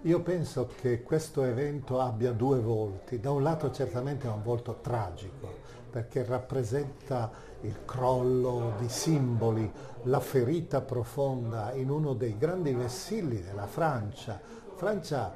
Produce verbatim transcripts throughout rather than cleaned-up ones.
Io penso che questo evento abbia due volti. Da un lato certamente è un volto tragico, perché rappresenta il crollo di simboli, la ferita profonda in uno dei grandi vessilli della Francia, Francia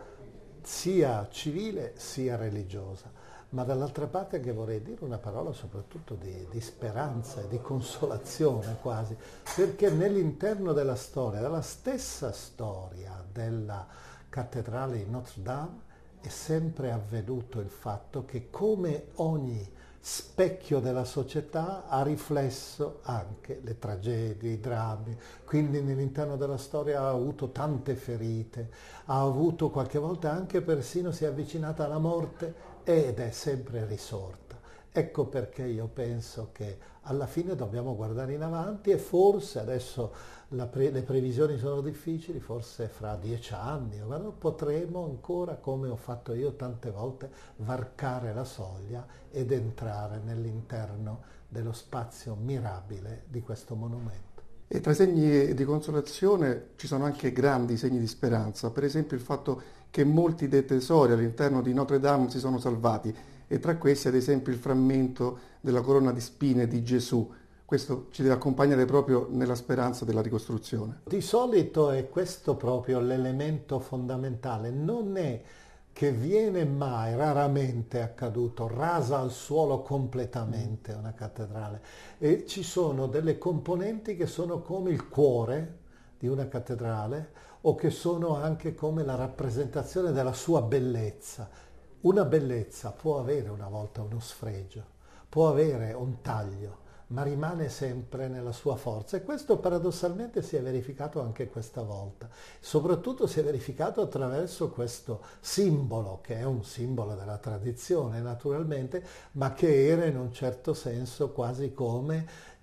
sia civile sia religiosa. Ma dall'altra parte anche vorrei dire una parola soprattutto di, di speranza e di consolazione quasi, perché nell'interno della storia, della stessa storia della cattedrale di Notre Dame, è sempre avvenuto il fatto che come ogni specchio della società ha riflesso anche le tragedie, i drammi, quindi nell'interno della storia ha avuto tante ferite, ha avuto qualche volta anche persino si è avvicinata alla morte ed è sempre risorta. Ecco perché io penso che alla fine dobbiamo guardare in avanti e forse adesso la pre- le previsioni sono difficili, forse fra dieci anni guarda, potremo ancora, come ho fatto io tante volte, varcare la soglia ed entrare nell'interno dello spazio mirabile di questo monumento. E tra i segni di consolazione ci sono anche grandi segni di speranza, per esempio il fatto che molti dei tesori all'interno di Notre Dame si sono salvati e tra questi ad esempio il frammento della corona di spine di Gesù. Questo ci deve accompagnare proprio nella speranza della ricostruzione. Di solito è questo proprio l'elemento fondamentale, non è che viene mai, raramente è accaduto, rasa al suolo completamente una cattedrale e ci sono delle componenti che sono come il cuore di una cattedrale o che sono anche come la rappresentazione della sua bellezza. Una bellezza può avere una volta uno sfregio, può avere un taglio, ma rimane sempre nella sua forza e questo paradossalmente si è verificato anche questa volta. Soprattutto si è verificato attraverso questo simbolo, che è un simbolo della tradizione naturalmente, ma che era in un certo senso quasi come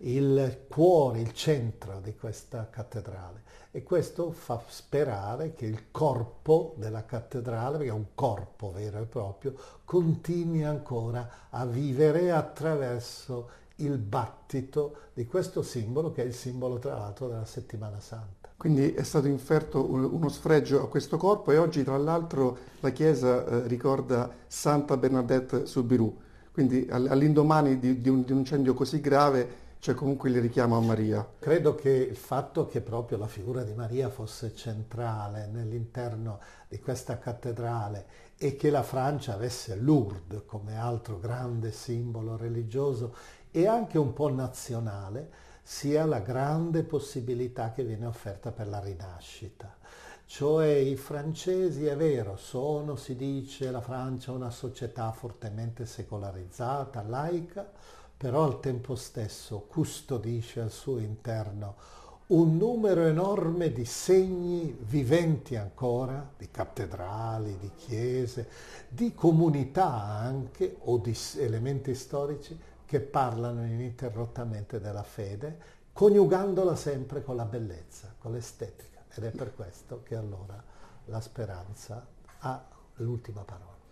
il cuore, il centro di questa cattedrale. E questo fa sperare che il corpo della cattedrale, perché è un corpo vero e proprio, continui ancora a vivere attraverso il battito di questo simbolo che è il simbolo tra l'altro della Settimana Santa. Quindi è stato inferto uno sfregio a questo corpo e oggi tra l'altro la Chiesa eh, ricorda Santa Bernadette Soubirous, quindi all'indomani di, di, un, di un incendio così grave c'è comunque il richiamo a Maria. Credo che il fatto che proprio la figura di Maria fosse centrale nell'interno di questa cattedrale e che la Francia avesse Lourdes come altro grande simbolo religioso e anche un po' nazionale, sia la grande possibilità che viene offerta per la rinascita. Cioè i francesi, è vero, sono, si dice, la Francia una società fortemente secolarizzata, laica, però al tempo stesso custodisce al suo interno un numero enorme di segni viventi ancora, di cattedrali, di chiese, di comunità anche, o di elementi storici che parlano ininterrottamente della fede, coniugandola sempre con la bellezza, con l'estetica. Ed è per questo che allora la speranza ha l'ultima parola.